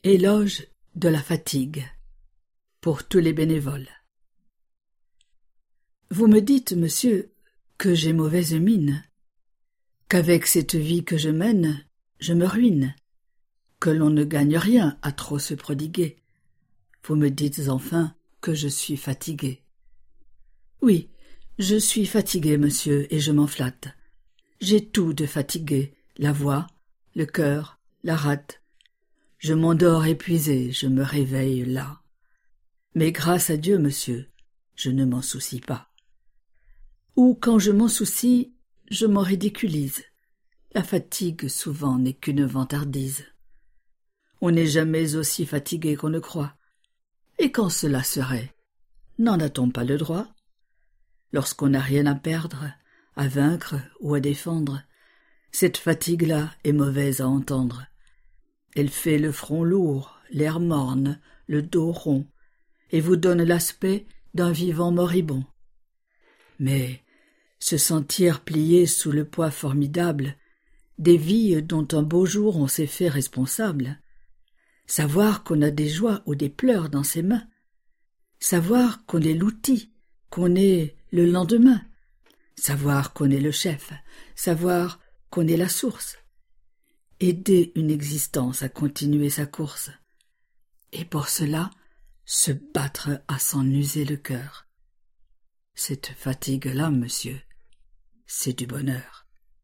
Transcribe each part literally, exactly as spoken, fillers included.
Éloge de la fatigue pour tous les bénévoles. Vous me dites, monsieur, que j'ai mauvaise mine, qu'avec cette vie que je mène, je me ruine, que l'on ne gagne rien à trop se prodiguer. Vous me dites enfin que je suis fatigué. Oui, je suis fatigué, monsieur, et je m'en flatte. J'ai tout de fatigué, la voix, le cœur, la rate. Je m'endors épuisé, je me réveille là. Mais grâce à Dieu, monsieur, je ne m'en soucie pas. Ou quand je m'en soucie, je m'en ridiculise. La fatigue souvent n'est qu'une vantardise. On n'est jamais aussi fatigué qu'on ne croit. Et quand cela serait, n'en a-t-on pas le droit? Lorsqu'on n'a rien à perdre, à vaincre ou à défendre, cette fatigue-là est mauvaise à entendre. Elle fait le front lourd, l'air morne, le dos rond, et vous donne l'aspect d'un vivant moribond. Mais se sentir plié sous le poids formidable des vies dont un beau jour on s'est fait responsable, savoir qu'on a des joies ou des pleurs dans ses mains, savoir qu'on est l'outil, qu'on est le lendemain, savoir qu'on est le chef, savoir qu'on est la source, aider une existence à continuer sa course, et pour cela se battre à s'en user le cœur. Cette fatigue-là, monsieur, c'est du bonheur.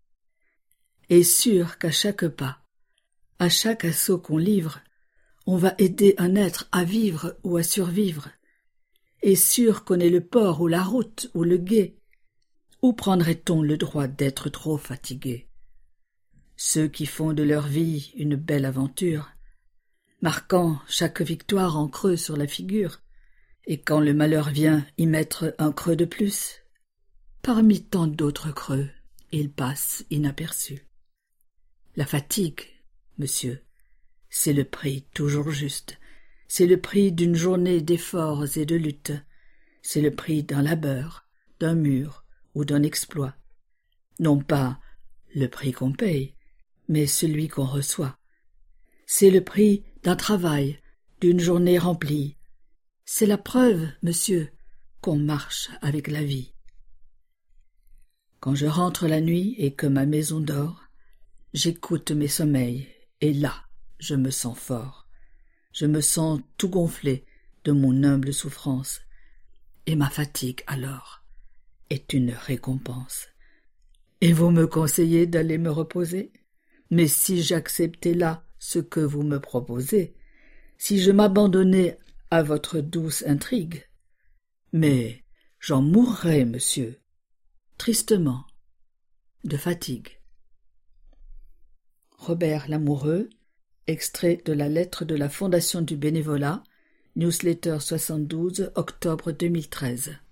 Et sûr qu'à chaque pas, à chaque assaut qu'on livre, on va aider un être à vivre ou à survivre. Et sûr qu'on est le port ou la route ou le gué. Où prendrait-on le droit d'être trop fatigué? Ceux qui font de leur vie une belle aventure, marquant chaque victoire en creux sur la figure, et quand le malheur vient y mettre un creux de plus, parmi tant d'autres creux, il passe inaperçu. La fatigue, monsieur, c'est le prix toujours juste, c'est le prix d'une journée d'efforts et de lutte, c'est le prix d'un labeur, d'un mur ou d'un exploit. Non pas le prix qu'on paye, mais celui qu'on reçoit. C'est le prix d'un travail, d'une journée remplie. C'est la preuve, monsieur, qu'on marche avec la vie. Quand je rentre la nuit et que ma maison dort, j'écoute mes sommeils, et là, je me sens fort. Je me sens tout gonflé de mon humble souffrance, et ma fatigue, alors, est une récompense. Et vous me conseillez d'aller me reposer? Mais si j'acceptais là ce que vous me proposez, si je m'abandonnais à votre douce intrigue, mais j'en mourrais, monsieur, tristement, de fatigue. Robert Lamoureux, extrait de la lettre de la Fondation du bénévolat, newsletter soixante-douze, octobre deux mille treize.